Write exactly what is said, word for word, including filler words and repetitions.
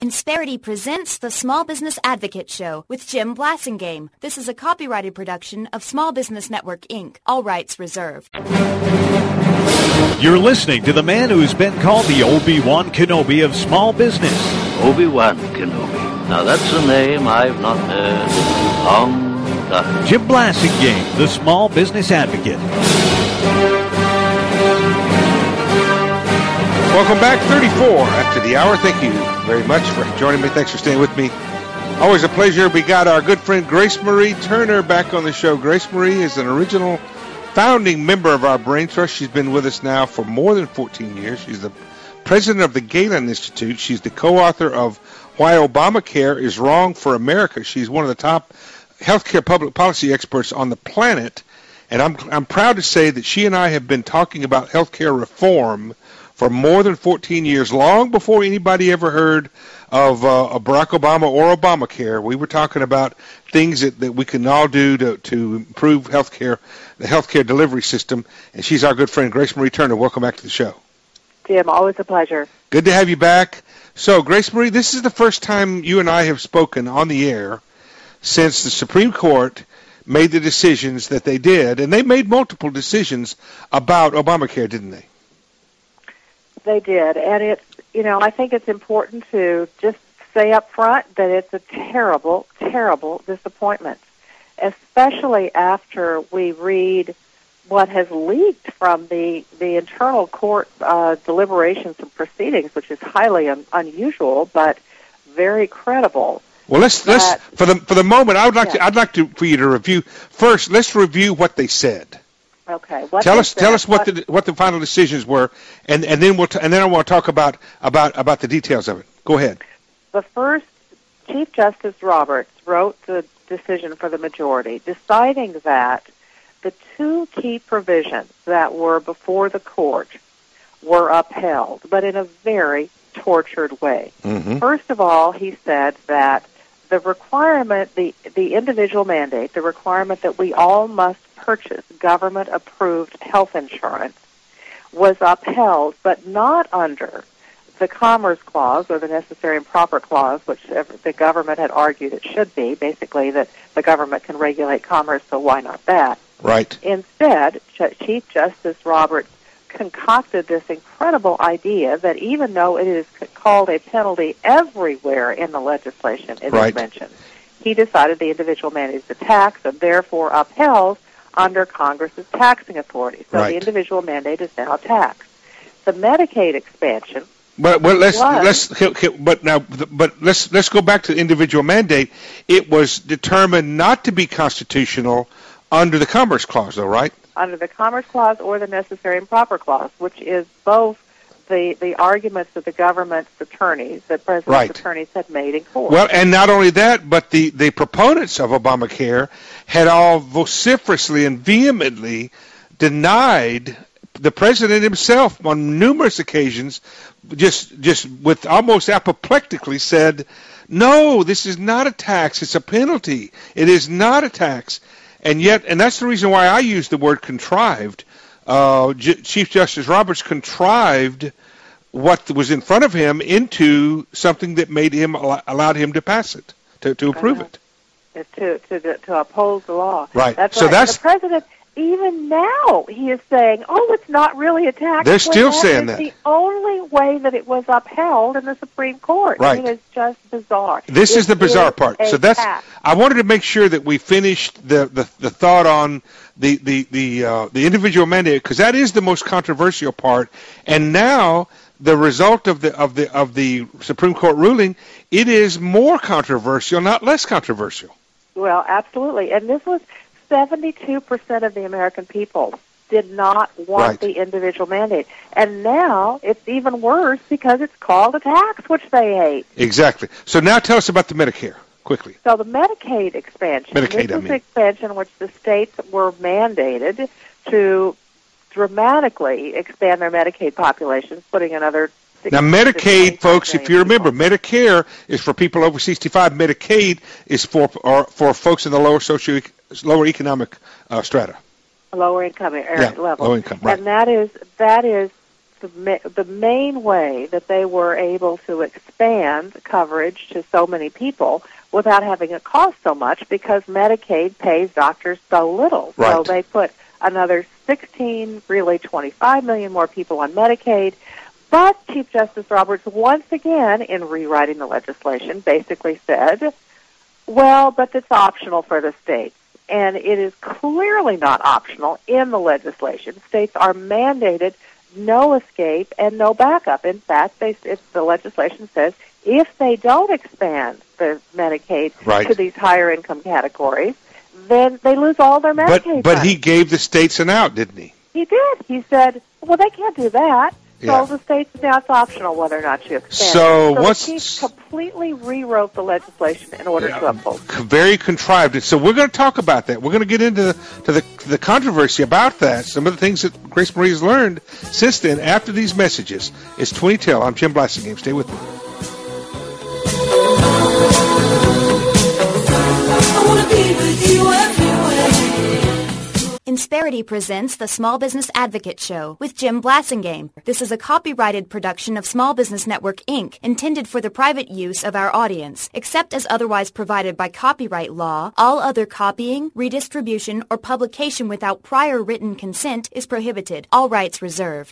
Insperity presents the Small Business Advocate Show with Jim Blasingame. This is a copyrighted production of Small Business Network, Incorporated. All rights reserved. You're listening to the man who's been called the Obi-Wan Kenobi of small business. Obi-Wan Kenobi. Now that's a name I've not heard in a long time. Jim Blasingame, the Small Business Advocate. Welcome back, thirty-four after the hour. Thank you very much for joining me. Thanks for staying with me. Always a pleasure. We got our good friend Grace Marie Turner back on the show. Grace Marie is an original founding member of our Brain Trust. She's been with us now for more than fourteen years. She's the president of the Galen Institute. She's the co-author of Why Obamacare is Wrong for America. She's one of the top healthcare public policy experts on the planet. And I'm I'm proud to say that she and I have been talking about healthcare reform for more than fourteen years, long before anybody ever heard of uh, Barack Obama or Obamacare. We were talking about things that, that we can all do to, to improve healthcare, the healthcare delivery system. And she's our good friend, Grace Marie Turner. Welcome back to the show. Jim, always a pleasure. Good to have you back. So, Grace Marie, this is the first time you and I have spoken on the air since the Supreme Court made the decisions that they did. And they made multiple decisions about Obamacare, didn't they? They did, and it's, you know, I think it's important to just say up front that it's a terrible, terrible disappointment, especially after we read what has leaked from the, the internal court uh, deliberations and proceedings, which is highly un- unusual, but very credible. Well, let's that, let's for the for the moment, I would like yeah. to I'd like to for you to review first. Let's review what they said. Okay. What tell us, said, tell us what, what the what the final decisions were, and, and then we'll t- and then I want to talk about, about about the details of it. Go ahead. The first, Chief Justice Roberts wrote the decision for the majority, deciding that the two key provisions that were before the court were upheld, but in a very tortured way. Mm-hmm. First of all, he said that the requirement, the the individual mandate, the requirement that we all must purchase government-approved health insurance was upheld, but not under the Commerce Clause or the Necessary and Proper Clause, which the government had argued it should be, basically that the government can regulate commerce, so why not that? Right. Instead, Ch- Chief Justice Roberts concocted this incredible idea that even though it is c- called a penalty everywhere in the legislation it right. is mentioned, he decided the individual mandate is a tax and therefore upheld under Congress's taxing authority. So right. the individual mandate is now taxed. The Medicaid expansion. But well, let's was, let's but now but let's let's go back to the individual mandate. It was determined not to be constitutional under the Commerce Clause, though, right? Under the Commerce Clause or the Necessary and Proper Clause, which is both the the arguments that the government's attorneys, that President's right. attorneys had made in court. Well, and not only that, but the, the proponents of Obamacare had all vociferously and vehemently denied the president himself on numerous occasions, just just with almost apoplectically said, no, this is not a tax, it's a penalty. It is not a tax. And yet, and that's the reason why I use the word contrived. Uh, J- Chief Justice Roberts contrived what was in front of him into something that made him allowed him to pass it, to, to approve uh, it, to to to oppose the law. Right. That's so right. that's and the president. Even now, he is saying, "Oh, it's not really a tax." They're still that saying is that. The only way that it was upheld in the Supreme Court. Right. I mean, it's just bizarre. This it is the bizarre is part. So that's. tax. I wanted to make sure that we finished the, the, the thought on the the the uh, the individual mandate, because that is the most controversial part. And now the result of the of the of the Supreme Court ruling, it is more controversial, not less controversial. Well, absolutely. And this was seventy-two percent of the American people did not want right. the individual mandate. And now it's even worse because it's called a tax, which they hate. Exactly. So now tell us about the Medicare, quickly. So the Medicaid expansion. Medicaid, this I is mean. an expansion which the states were mandated to dramatically expand their Medicaid populations, putting another... Now, Medicaid, folks, if you remember, people. Medicare is for people over sixty-five. Medicaid is for or, for folks in the lower socio lower economic uh, strata. Lower income area yeah, level. low income, right. And that is that is the, ma- the main way that they were able to expand coverage to so many people without having it cost so much, because Medicaid pays doctors so little. Right. So they put another sixteen, really twenty-five million more people on Medicaid. But Chief Justice Roberts, once again, in rewriting the legislation, basically said, well, but it's optional for the states. And it is clearly not optional in the legislation. States are mandated no escape and no backup. In fact, they, it's, the legislation says if they don't expand the Medicaid right. to these higher income categories, then they lose all their Medicaid But, but money. he gave the states an out, didn't he? He did. He said, well, they can't do that. Yeah. So the states, now it's optional whether or not you expand. So so what's- the chief completely rewrote the legislation in order Yeah. to uphold. Very contrived. And so we're going to talk about that. We're going to get into to the, to the controversy about that, some of the things that Grace Marie has learned since then after these messages. It's twenty till. I'm Jim Blassingame. Stay with me. I wanna be with you everywhere. Insperity presents the Small Business Advocate Show with Jim Blassingame. This is a copyrighted production of Small Business Network, Incorporated, intended for the private use of our audience. Except as otherwise provided by copyright law, all other copying, redistribution, or publication without prior written consent is prohibited. All rights reserved.